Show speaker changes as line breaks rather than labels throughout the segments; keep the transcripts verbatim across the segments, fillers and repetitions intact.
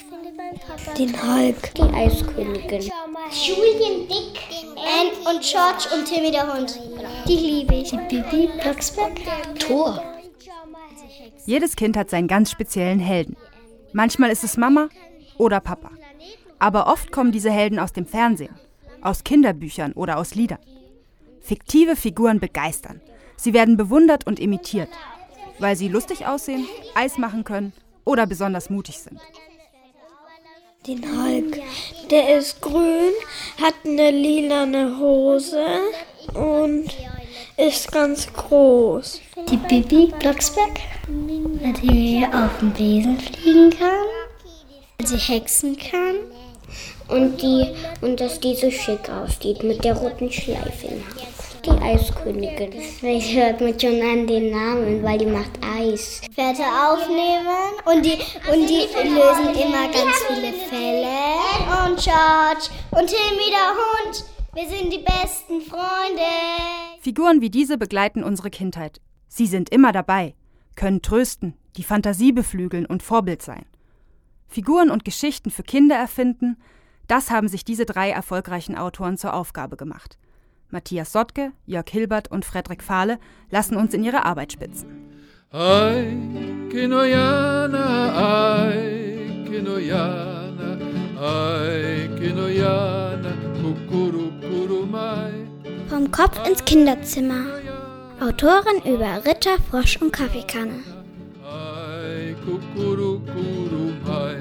finde beim Papa
den Hulk,
die Eiskönigin,
Julian Dick, Anne und George und Timmy der Hund. Die liebe ich.
Bibi Blocksberg,
Thor.
Jedes Kind hat seinen ganz speziellen Helden. Manchmal ist es Mama oder Papa. Aber oft kommen diese Helden aus dem Fernsehen, aus Kinderbüchern oder aus Liedern. Fiktive Figuren begeistern. Sie werden bewundert und imitiert, weil sie lustig aussehen, Eis machen können oder besonders mutig sind.
Den Hulk, der ist grün, hat eine lilane Hose und ist ganz groß.
Die Bibi Blocksberg, weil die auf dem Besen fliegen kann, weil sie hexen kann und, die, und dass die so schick aussieht mit der roten Schleife im Haar. Die Eiskönigin. Ich hört mir schon an den Namen, weil die macht Eis.
Werte aufnehmen und die, und die lösen immer ganz viele Fälle. Und George und Timmy der Hund, wir sind die besten Freunde.
Figuren wie diese begleiten unsere Kindheit. Sie sind immer dabei, können trösten, die Fantasie beflügeln und Vorbild sein. Figuren und Geschichten für Kinder erfinden, das haben sich diese drei erfolgreichen Autoren zur Aufgabe gemacht. Matthias Sottke, Jörg Hilbert und Frederik Fahle lassen uns in ihre Arbeit spitzen.
Ai, que noiana, ai, que noiana, ai, que noiana, kukurukurumai.
Vom Kopf ins Kinderzimmer. Autorin über Ritter, Frosch und Kaffeekanne.
Ai, kukurukurumai.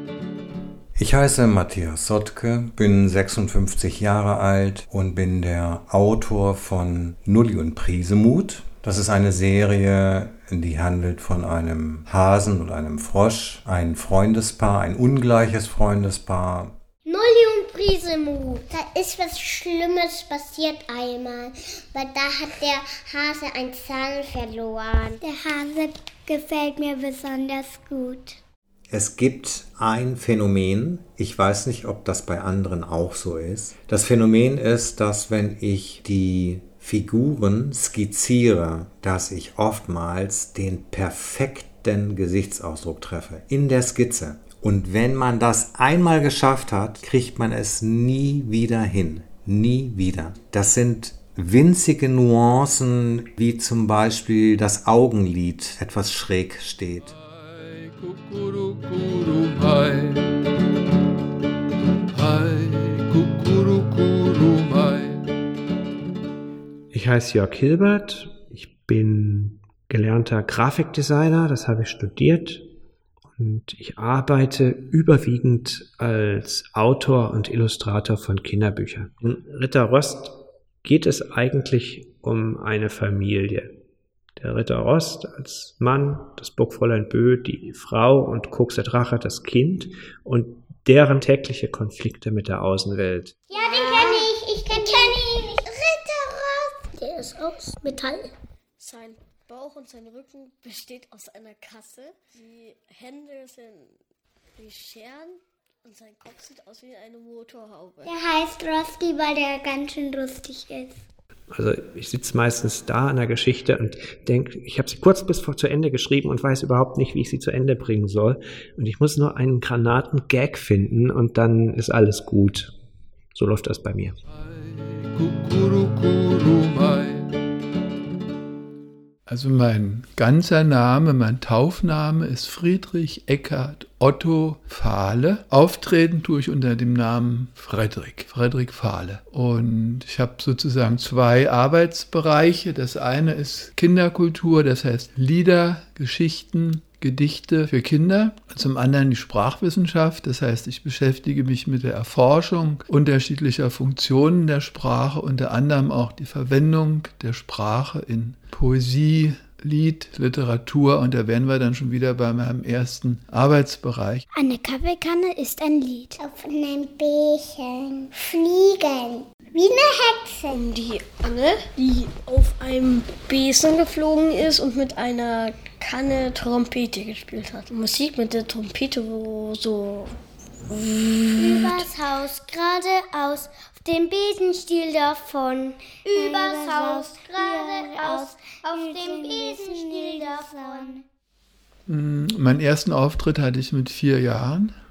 Ich heiße Matthias Sottke, bin sechsundfünfzig Jahre alt und bin der Autor von Nulli und Priesemut. Das ist eine Serie, die handelt von einem Hasen und einem Frosch, ein Freundespaar, ein ungleiches Freundespahr.
Nulli und Priesemut. Da ist was Schlimmes passiert einmal, weil da hat der Hase einen Zahn verloren.
Der Hase gefällt mir besonders gut.
Es gibt ein Phänomen, ich weiß nicht, ob das bei anderen auch so ist. Das Phänomen ist, dass wenn ich die Figuren skizziere, dass ich oftmals den perfekten Gesichtsausdruck treffe in der Skizze. Und wenn man das einmal geschafft hat, kriegt man es nie wieder hin. Nie wieder. Das sind winzige Nuancen, wie zum Beispiel das Augenlid etwas schräg steht.
Kukurukurumai. Ai, kukurukurumai.
Ich heiße Jörg Hilbert, ich bin gelernter Grafikdesigner, das habe ich studiert und ich arbeite überwiegend als Autor und Illustrator von Kinderbüchern. In Ritter Rost geht es eigentlich um eine Familie. Der Ritter Rost als Mann, das Burgfräulein Bö, die Frau und Koks der Drache, das Kind und deren tägliche Konflikte mit der Außenwelt.
Ja, den kenne ich. Ich kenne kenn ihn. Ritter Rost.
Der ist aus Metall. Sein Bauch und sein Rücken besteht aus einer Kasse. Die Hände sind wie Scheren und sein Kopf sieht aus wie eine Motorhaube.
Der heißt Rosti, weil der ganz schön lustig ist.
Also ich sitze meistens da an der Geschichte und denke, ich habe sie kurz bis vor zu Ende geschrieben und weiß überhaupt nicht, wie ich sie zu Ende bringen soll. Und ich muss nur einen Granaten-Gag finden und dann ist alles gut. So läuft das bei mir.
Also mein ganzer Name, mein Taufname ist Friedrich Eckhard Otto Fahle. Auftreten tue ich unter dem Namen Frederik, Frederik Fahle. Und ich habe sozusagen zwei Arbeitsbereiche. Das eine ist Kinderkultur, das heißt Lieder, Geschichten, Gedichte für Kinder. Zum anderen die Sprachwissenschaft, das heißt, ich beschäftige mich mit der Erforschung unterschiedlicher Funktionen der Sprache, unter anderem auch die Verwendung der Sprache in Poesie, Lied, Literatur, und da wären wir dann schon wieder bei meinem ersten Arbeitsbereich.
Eine Kaffeekanne ist ein Lied.
Auf einem Bärchen fliegen. Wie eine Hexe.
Um die Anne, die auf einem Besen geflogen ist und mit einer Kanne Trompete gespielt hat. Musik mit der Trompete, wo so...
Übers Haus geradeaus, auf dem Besenstiel davon. Übers Haus geradeaus, auf dem Besenstiel davon.
Meinen ersten Auftritt hatte ich mit vier Jahren.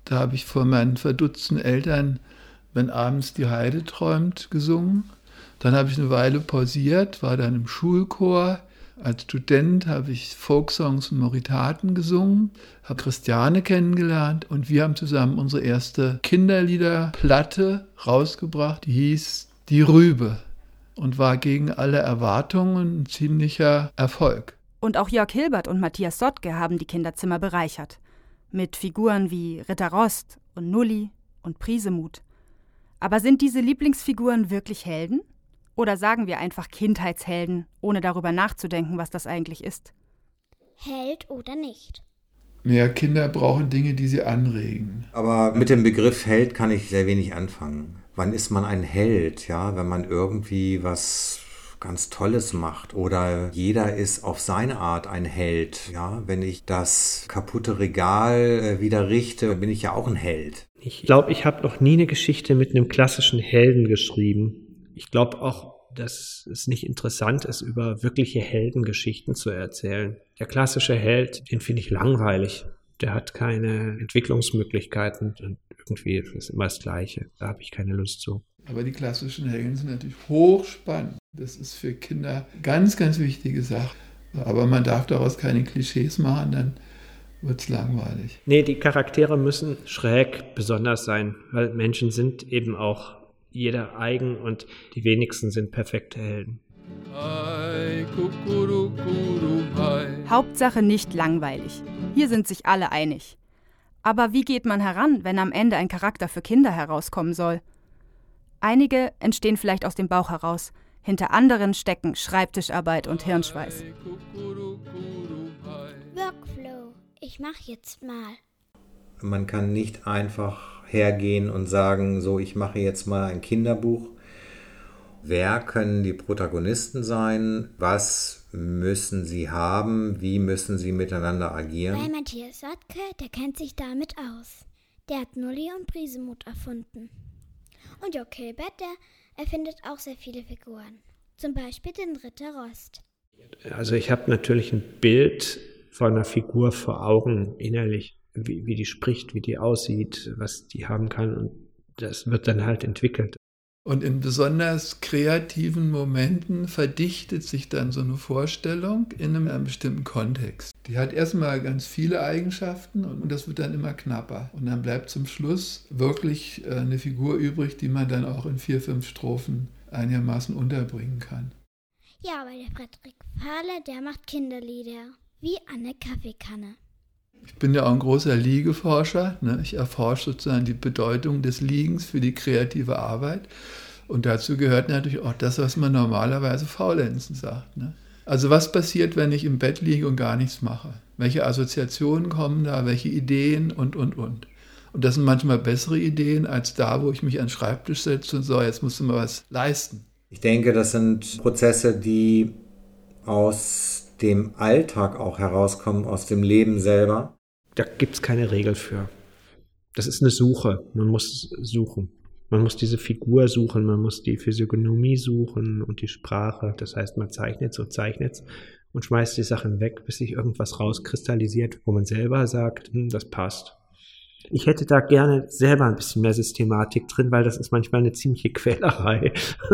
Da habe ich vor meinen verdutzten Eltern "Wenn abends die Heide träumt" gesungen. Dann habe ich eine Weile pausiert, war dann im Schulchor. Als Student habe ich Folksongs und Moritaten gesungen, habe Christiane kennengelernt und wir haben zusammen unsere erste Kinderliederplatte rausgebracht, die hieß Die Rübe und war gegen alle Erwartungen ein ziemlicher Erfolg.
Und auch Jörg Hilbert und Matthias Sottke haben die Kinderzimmer bereichert. Mit Figuren wie Ritter Rost und Nulli und Prisemut. Aber sind diese Lieblingsfiguren wirklich Helden? Oder sagen wir einfach Kindheitshelden, ohne darüber nachzudenken, was das eigentlich ist?
Held oder nicht?
Ja, Kinder brauchen Dinge, die sie anregen.
Aber mit dem Begriff Held kann ich sehr wenig anfangen. Wann ist man ein Held, ja, wenn man irgendwie was ganz Tolles macht oder jeder ist auf seine Art ein Held, ja, wenn ich das kaputte Regal wieder richte, bin ich ja auch ein Held.
Ich glaube, ich habe noch nie eine Geschichte mit einem klassischen Helden geschrieben. Ich glaube auch, dass es nicht interessant ist, über wirkliche Heldengeschichten zu erzählen. Der klassische Held, den finde ich langweilig. Der hat keine Entwicklungsmöglichkeiten und irgendwie ist es immer das Gleiche. Da habe ich keine Lust zu.
Aber die klassischen Helden sind natürlich hochspannend. Das ist für Kinder ganz, ganz wichtige Sache. Aber man darf daraus keine Klischees machen, dann wird es langweilig.
Nee, die Charaktere müssen schräg besonders sein, weil Menschen sind eben auch jeder eigen und die wenigsten sind perfekte Helden.
Hauptsache nicht langweilig. Hier sind sich alle einig. Aber wie geht man heran, wenn am Ende ein Charakter für Kinder herauskommen soll? Einige entstehen vielleicht aus dem Bauch heraus. Hinter anderen stecken Schreibtischarbeit und Hirnschweiß.
Workflow. Ich mach jetzt mal.
Man kann nicht einfach hergehen und sagen, so, ich mache jetzt mal ein Kinderbuch. Wer können die Protagonisten sein? Was müssen sie haben? Wie müssen sie miteinander agieren?
Bei Matthias Sottke, der kennt sich damit aus. Der hat Nulli und Prisemut erfunden. Und Jörg Hilbert, der erfindet auch sehr viele Figuren. Zum Beispiel den Ritter Rost.
Also ich habe natürlich ein Bild von einer Figur vor Augen innerlich. Wie, wie die spricht, wie die aussieht, was die haben kann. Und das wird dann halt entwickelt.
Und in besonders kreativen Momenten verdichtet sich dann so eine Vorstellung in einem, einem bestimmten Kontext. Die hat erstmal ganz viele Eigenschaften und das wird dann immer knapper. Und dann bleibt zum Schluss wirklich eine Figur übrig, die man dann auch in vier, fünf Strophen einigermaßen unterbringen kann.
Ja, aber der Frederik Fahle, der macht Kinderlieder. Wie an der Kaffeekanne.
Ich bin ja auch ein großer Liegeforscher. Ne? Ich erforsche sozusagen die Bedeutung des Liegens für die kreative Arbeit. Und dazu gehört natürlich auch das, was man normalerweise Faulenzen sagt. Ne? Also was passiert, wenn ich im Bett liege und gar nichts mache? Welche Assoziationen kommen da? Welche Ideen und, und, und. Und das sind manchmal bessere Ideen als da, wo ich mich an den Schreibtisch setze und so, jetzt musst du mal was leisten.
Ich denke, das sind Prozesse, die aus dem Alltag auch herauskommen, aus dem Leben selber.
Da gibt es keine Regel für. Das ist eine Suche. Man muss suchen. Man muss diese Figur suchen, man muss die Physiognomie suchen und die Sprache. Das heißt, man zeichnet so, zeichnet und schmeißt die Sachen weg, bis sich irgendwas rauskristallisiert, wo man selber sagt, hm, das passt. Ich hätte da gerne selber ein bisschen mehr Systematik drin, weil das ist manchmal eine ziemliche Quälerei.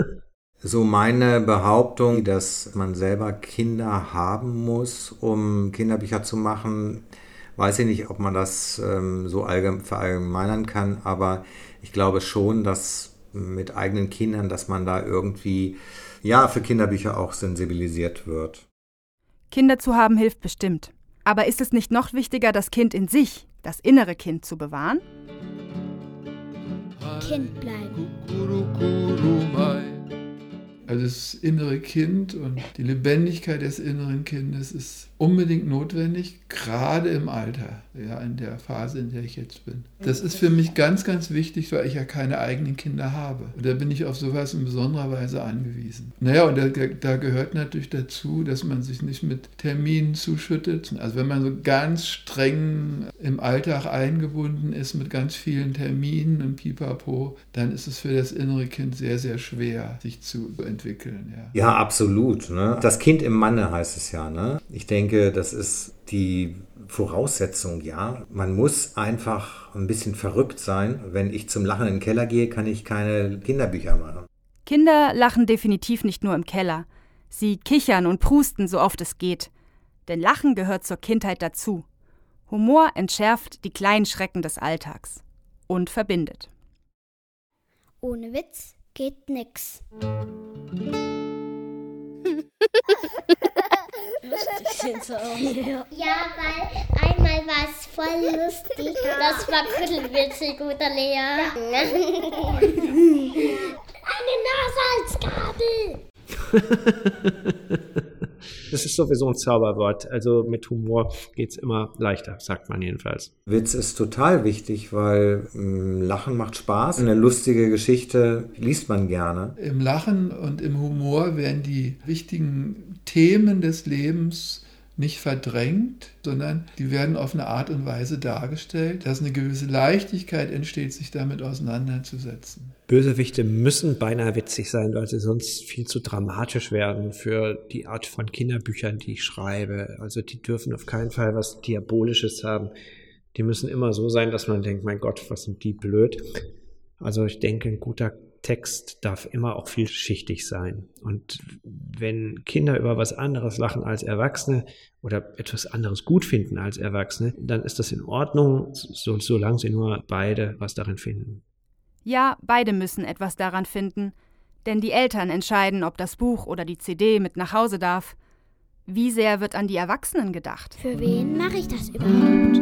So meine Behauptung, dass man selber Kinder haben muss, um Kinderbücher zu machen, weiß ich nicht, ob man das ähm, so allgemein verallgemeinern kann, aber ich glaube schon, dass mit eigenen Kindern, dass man da irgendwie ja für Kinderbücher auch sensibilisiert wird.
Kinder zu haben hilft bestimmt. Aber ist es nicht noch wichtiger, das Kind in sich, das innere Kind, zu bewahren?
Kind bleiben.
Also das innere Kind und die Lebendigkeit des inneren Kindes ist unbedingt notwendig, gerade im Alter, ja, in der Phase, in der ich jetzt bin. Das ist für mich ganz, ganz wichtig, weil ich ja keine eigenen Kinder habe. Und da bin ich auf sowas in besonderer Weise angewiesen. Naja, und da, da gehört natürlich dazu, dass man sich nicht mit Terminen zuschüttet. Also wenn man so ganz streng im Alltag eingebunden ist mit ganz vielen Terminen und Pipapo, dann ist es für das innere Kind sehr, sehr schwer, sich zu entwickeln. Ja,
ja absolut. Ne? Das Kind im Manne heißt es ja. Ne? Ich denke, das ist die Voraussetzung, ja. Man muss einfach ein bisschen verrückt sein. Wenn ich zum Lachen in den Keller gehe, kann ich keine Kinderbücher machen.
Kinder lachen definitiv nicht nur im Keller. Sie kichern und prusten, so oft es geht. Denn Lachen gehört zur Kindheit dazu. Humor entschärft die kleinen Schrecken des Alltags und verbindet.
Ohne Witz geht nix.
Lustig sind sie auch. Ja. ja, weil einmal war es voll lustig. Das war kuttelwitzig, guter Lea. Ja. Eine Nase als Gabel.
Das ist sowieso ein Zauberwort. Also mit Humor geht's immer leichter, sagt man jedenfalls.
Witz ist total wichtig, weil ähm, Lachen macht Spaß. Eine lustige Geschichte liest man gerne.
Im Lachen und im Humor werden die wichtigen Themen des Lebens nicht verdrängt, sondern die werden auf eine Art und Weise dargestellt, dass eine gewisse Leichtigkeit entsteht, sich damit auseinanderzusetzen.
Bösewichte müssen beinahe witzig sein, weil sie sonst viel zu dramatisch werden für die Art von Kinderbüchern, die ich schreibe. Also die dürfen auf keinen Fall was Diabolisches haben. Die müssen immer so sein, dass man denkt, mein Gott, was sind die blöd. Also ich denke, ein guter Text darf immer auch vielschichtig sein. Und wenn Kinder über was anderes lachen als Erwachsene oder etwas anderes gut finden als Erwachsene, dann ist das in Ordnung, so, solange sie nur beide was darin finden.
Ja, beide müssen etwas daran finden, denn die Eltern entscheiden, ob das Buch oder die C D mit nach Hause darf. Wie sehr wird an die Erwachsenen gedacht?
Für wen mache ich das überhaupt?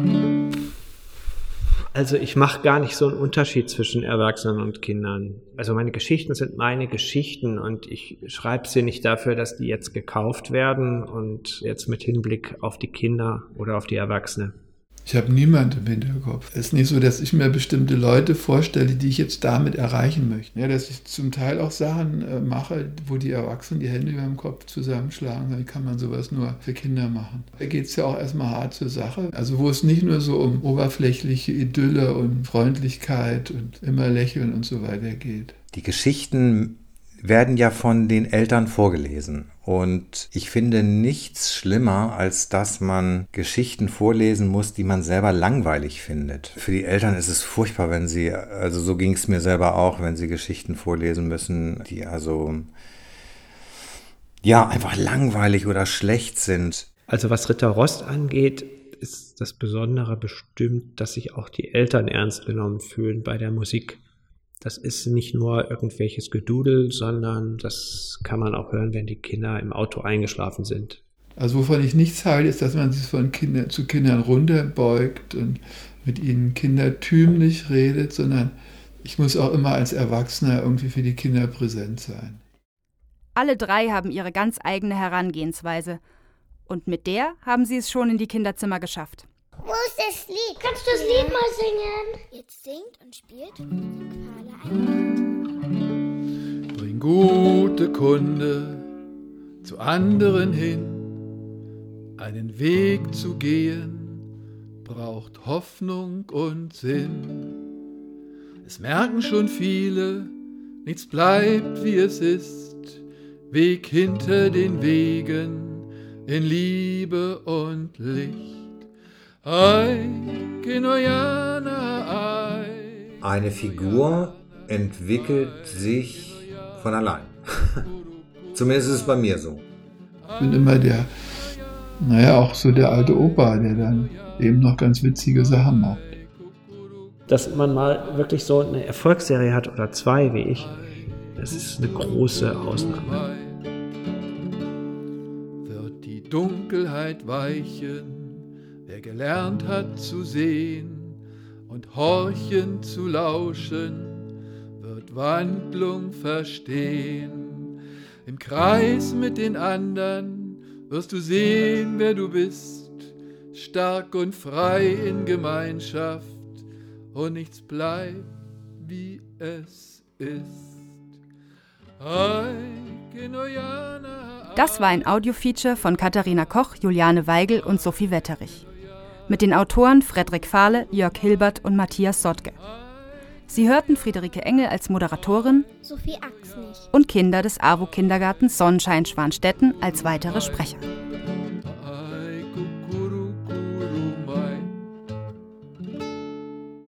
Also ich mache gar nicht so einen Unterschied zwischen Erwachsenen und Kindern. Also meine Geschichten sind meine Geschichten und ich schreibe sie nicht dafür, dass die jetzt gekauft werden und jetzt mit Hinblick auf die Kinder oder auf die Erwachsene.
Ich habe niemanden im Hinterkopf. Es ist nicht so, dass ich mir bestimmte Leute vorstelle, die ich jetzt damit erreichen möchte. Ja, dass ich zum Teil auch Sachen äh, mache, wo die Erwachsenen die Hände über dem Kopf zusammenschlagen. Wie kann man sowas nur für Kinder machen? Da geht es ja auch erstmal hart zur Sache. Also wo es nicht nur so um oberflächliche Idylle und Freundlichkeit und immer lächeln und so weiter geht.
Die Geschichten werden ja von den Eltern vorgelesen. Und ich finde nichts schlimmer, als dass man Geschichten vorlesen muss, die man selber langweilig findet. Für die Eltern ist es furchtbar, wenn sie, also so ging es mir selber auch, wenn sie Geschichten vorlesen müssen, die also ja einfach langweilig oder schlecht sind.
Also was Ritter Rost angeht, ist das Besondere bestimmt, dass sich auch die Eltern ernst genommen fühlen bei der Musik. Das ist nicht nur irgendwelches Gedudel, sondern das kann man auch hören, wenn die Kinder im Auto eingeschlafen sind.
Also wovon ich nichts halte, ist, dass man sich von Kindern zu Kindern runterbeugt und mit ihnen kindertümlich redet, sondern ich muss auch immer als Erwachsener irgendwie für die Kinder präsent sein.
Alle drei haben ihre ganz eigene Herangehensweise. Und mit der haben sie es schon in die Kinderzimmer geschafft.
Wo ist das Lied? Kannst du das Lied mal singen?
Jetzt singt und spielt Frederik Fahle ein.
Bring gute Kunde zu anderen hin. Einen Weg zu gehen braucht Hoffnung und Sinn. Es merken schon viele, nichts bleibt wie es ist. Weg hinter den Wegen in Liebe und Licht. Ai, Kenoyana, ai.
Eine Figur entwickelt sich von allein. Zumindest ist es bei mir so.
Ich bin immer der, naja, auch so der alte Opa, der dann eben noch ganz witzige Sachen macht.
Dass man mal wirklich so eine Erfolgsserie hat oder zwei wie ich, das ist eine große Ausnahme.
Wird die Dunkelheit weichen, wer gelernt hat zu sehen und horchen zu lauschen, wird Wandlung verstehen. Im Kreis mit den anderen wirst du sehen, wer du bist, stark und frei in Gemeinschaft, und nichts bleibt, wie es ist.
Das war ein Audiofeature von Katharina Koch, Juliane Weigel und Sophie Wetterich. Mit den Autoren Frederik Fahle, Jörg Hilbert und Matthias Sottke. Sie hörten Friederike Engel als Moderatorin,
Sophie Axnich
und Kinder des A W O-Kindergartens Sonnenschein Schwanstetten als weitere Sprecher.